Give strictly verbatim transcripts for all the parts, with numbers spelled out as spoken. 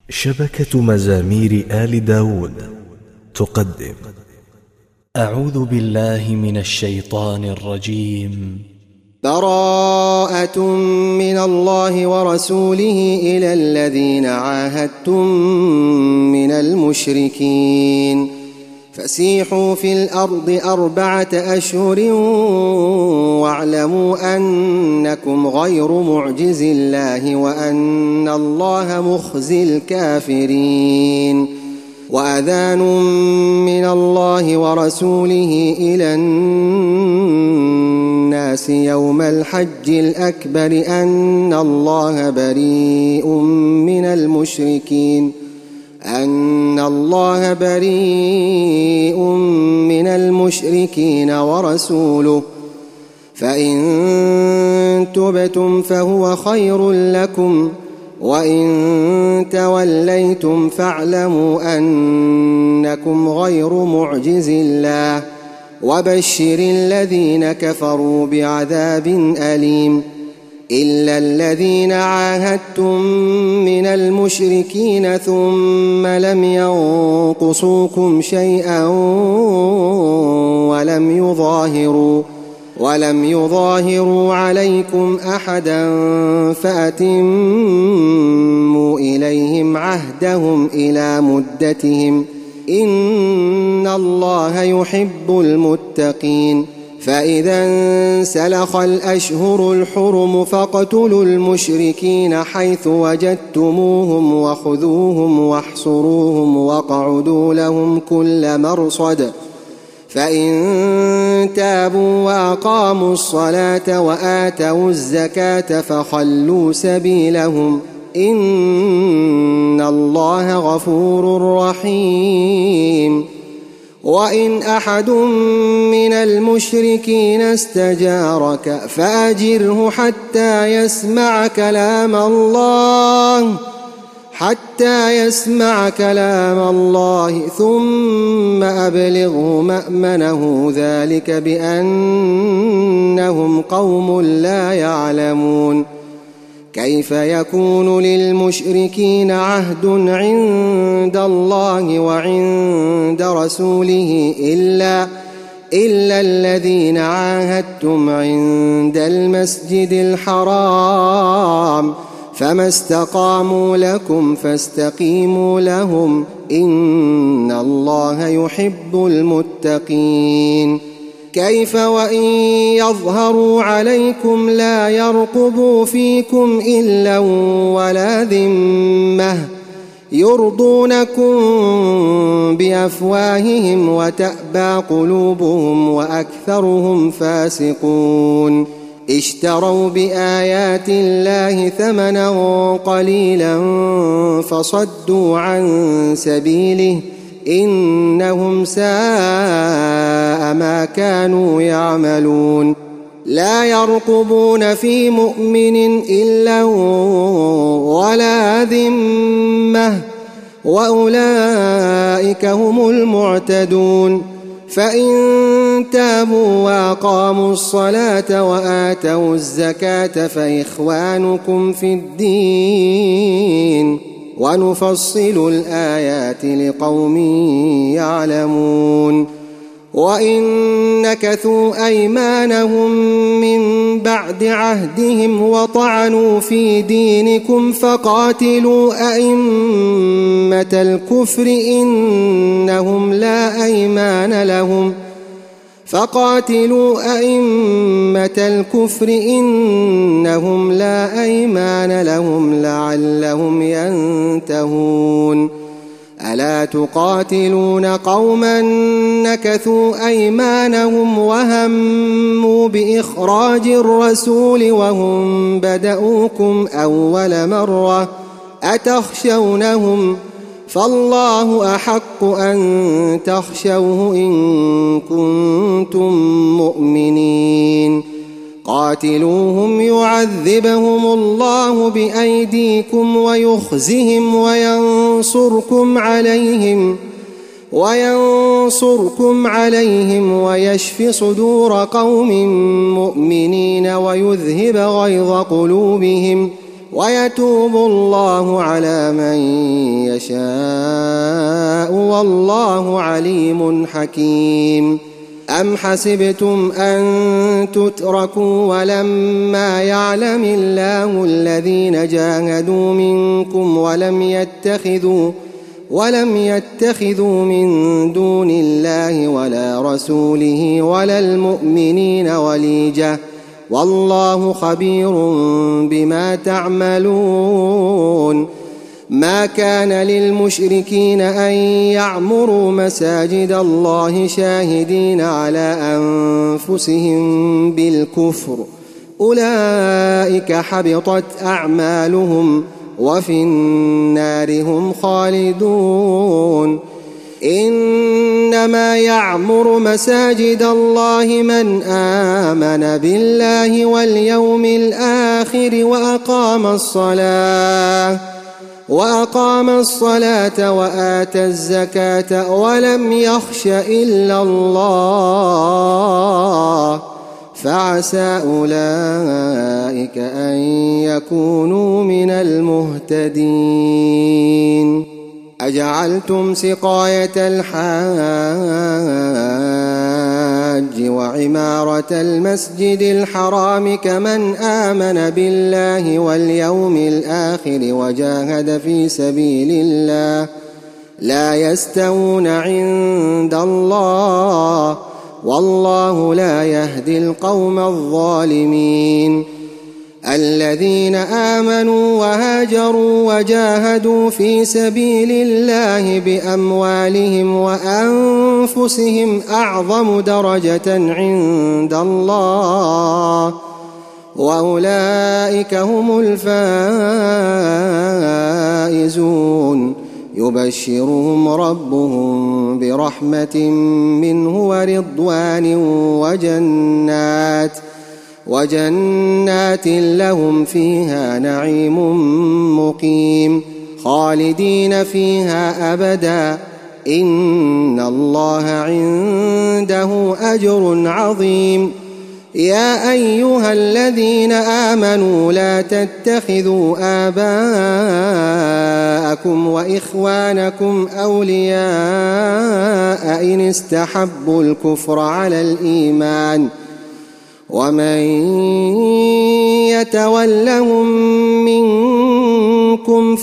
شبكة مزامير آل داود تقدم أعوذ بالله من الشيطان الرجيم. براءة من الله ورسوله إلى الذين عاهدتم من المشركين فسيحوا في الأرض أربعة أشهر واعلموا أنكم غير معجز الله وأن الله مخزي الكافرين. وأذان من الله ورسوله إلى الناس يوم الحج الأكبر أن الله بريء من المشركين أن الله بريء من المشركين ورسوله فإن تبتم فهو خير لكم وإن توليتم فاعلموا أنكم غير معجز الله وبشر الذين كفروا بعذاب أليم. إلا الذين عاهدتم من المشركين ثم لم ينقصوكم شيئا ولم يظاهروا ولم يظاهروا عليكم أحدا فأتموا إليهم عهدهم إلى مدتهم إن الله يحب المتقين. فإذا انسلخ الأشهر الحرم فاقتلوا المشركين حيث وجدتموهم وخذوهم واحصروهم واقعدوا لهم كل مرصد فإن تابوا وأقاموا الصلاة وآتوا الزكاة فخلوا سبيلهم إن الله غفور رحيم. وإن أحد من المشركين استجارك فأجره حتى يسمع كلام الله حتى يسمع كلام الله ثم أبلغه مأمنه ذلك بأنهم قوم لا يعلمون. كيف يكون للمشركين عهد عند الله وعند رسوله إلا, إلا الذين عاهدتم عند المسجد الحرام فما استقاموا لكم فاستقيموا لهم إن الله يحب المتقين. كيف وإن يظهروا عليكم لا يرقبوا فيكم إلا ولا ذمة يرضونكم بأفواههم وتأبى قلوبهم وأكثرهم فاسقون. اشتروا بآيات الله ثمنا قليلا فصدوا عن سبيله إنهم ساء ما كانوا يعملون. لا يرقبون في مؤمن إلا ولا ذمة وأولئك هم المعتدون. فإن تابوا وأقاموا الصلاة وآتوا الزكاة فإخوانكم في الدين ونفصل الآيات لقوم يعلمون. وإن نكثوا أيمانهم من بعد عهدهم وطعنوا في دينكم فقاتلوا أئمة الكفر إنهم لا أيمان لهم فقاتلوا أئمة الكفر إنهم لا أيمان لهم لعلهم ينتهون. ألا تقاتلون قوما نكثوا أيمانهم وهموا بإخراج الرسول وهم بدؤوكم أول مرة أتخشونهم فالله أحق أن تخشوه إن كنتم مؤمنين. قاتلوهم يعذبهم الله بأيديكم ويخزهم وينصركم عليهم وينصركم عليهم ويشف صدور قوم مؤمنين ويذهب غيظ قلوبهم ويتوب الله على من يشاء والله عليم حكيم. أم حسبتم أن تتركوا ولما يعلم الله الذين جاهدوا منكم ولم يتخذوا ولم يتخذوا من دون الله ولا رسوله ولا المؤمنين وليجة والله خبير بما تعملون. ما كان للمشركين أن يعمروا مساجد الله شاهدين على أنفسهم بالكفر أولئك حبطت أعمالهم وفي النار هم خالدون. إنما يعمر مساجد الله من آمن بالله واليوم الآخر وأقام الصلاة وأقام الصلاة وآتى الزكاة ولم يخش إلا الله فعسى أولئك أن يكونوا من المهتدين. أجعلتم سقاية الحاج وعمارة المسجد الحرام كمن آمن بالله واليوم الآخر وجاهد في سبيل الله لا يستوون عند الله والله لا يهدي القوم الظالمين. الذين آمنوا وهاجروا وجاهدوا في سبيل الله بأموالهم وأنفسهم أعظم درجة عند الله وأولئك هم الفائزون. يبشرهم ربهم برحمة منه ورضوان وجنات وجنات لهم فيها نعيم مقيم خالدين فيها أبدا إن الله عنده أجر عظيم. يا أيها الذين آمنوا لا تتخذوا آباءكم وإخوانكم أولياء إن استحبوا الكفر على الإيمان ومن يتولهم منكم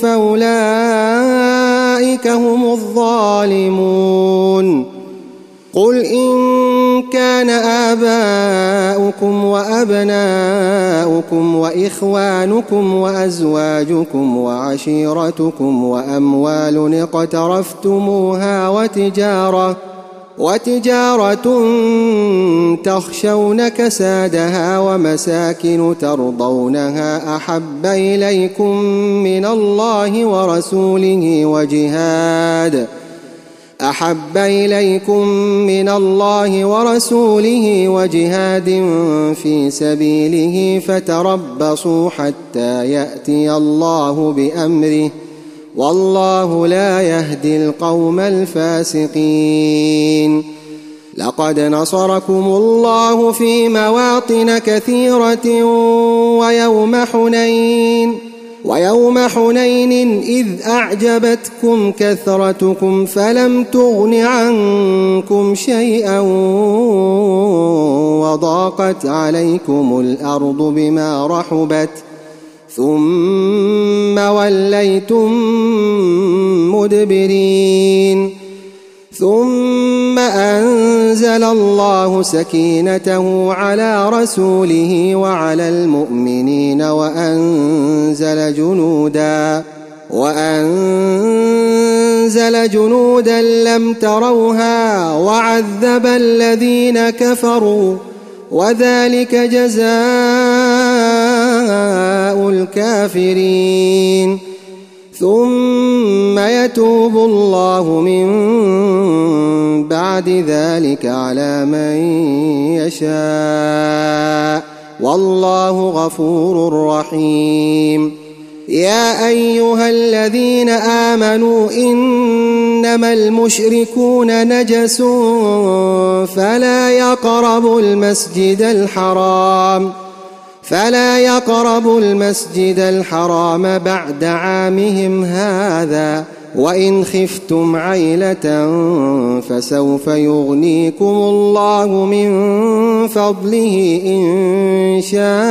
فأولئك هم الظالمون. قل إن كان آباؤكم وأبناؤكم وإخوانكم وأزواجكم وعشيرتكم وأموال اقترفتموها وتجارة وتجارة تخشون كسادها ومساكن ترضونها أحب إليكم من الله ورسوله وجهاد أحب إليكم من الله ورسوله وجهاد في سبيله فتربصوا حتى يأتي الله بأمره والله لا يهدي القوم الفاسقين. لقد نصركم الله في مواطن كثيرة ويوم حنين ويوم حنين إذ أعجبتكم كثرتكم فلم تغن عنكم شيئا وضاقت عليكم الأرض بما رحبت ثم وليتم مدبرين. ثم أنزل الله سكينته على رسوله وعلى المؤمنين وأنزل جنودا وأنزل جنودا لم تروها وعذب الذين كفروا وذلك جزاء الكافرين. ثم يتوب الله من بعد ذلك على من يشاء والله غفور رحيم. يا أيها الذين آمنوا إنما المشركون نجس فلا يقربوا المسجد الحرام فلا يقربوا المسجد الحرام بعد عامهم هذا وإن خفتم عيلة فسوف يغنيكم الله من فضله إن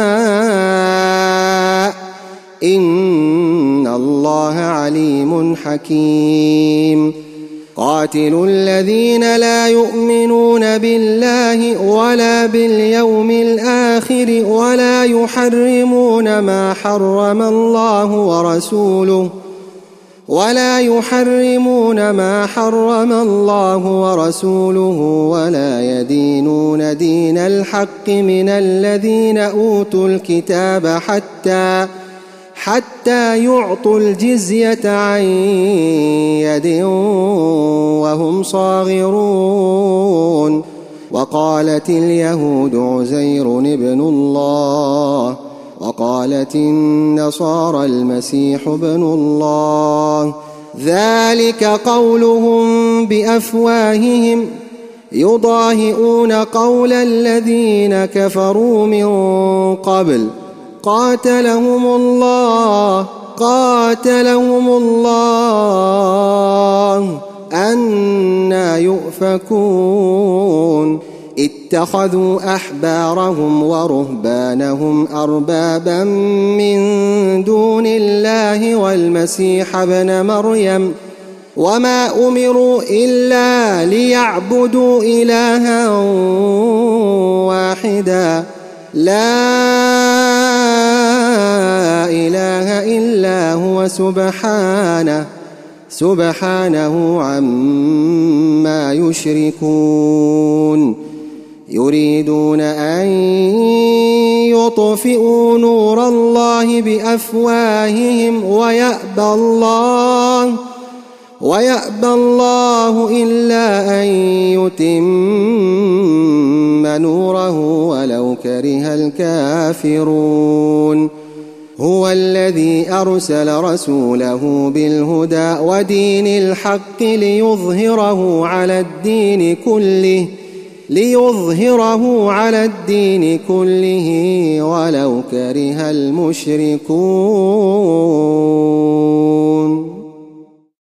شاء إن الله عليم حكيم قاتلوا الذين لا يؤمنون بالله ولا باليوم الآخر ولا يحرمون ما حرم الله ورسوله ولا يحرمون ما حرم الله ورسوله ولا يدينون دين الحق من الذين أوتوا الكتاب حتى حتى يعطوا الجزية عن يد وهم صاغرون وقالت اليهود عزير ابن الله وقالت النصارى المسيح ابن الله ذلك قولهم بأفواههم يضاهئون قول الذين كفروا من قبل قاتلهم الله قاتلهم الله أنى يؤفكون اتخذوا أحبارهم ورهبانهم أربابا من دون الله والمسيح ابن مريم وما أمروا إلا ليعبدوا إلها واحدا لا إله إلا هو سبحانه سبحانه عما يشركون يريدون أن يطفئوا نور الله بأفواههم ويأبى الله ويأبى الله إلا أن يتم نوره ولو كره الكافرون هو الذي أرسل رسوله بالهدى ودين الحق ليظهره على الدين كله ليظهره على الدين كله ولو كره المشركون.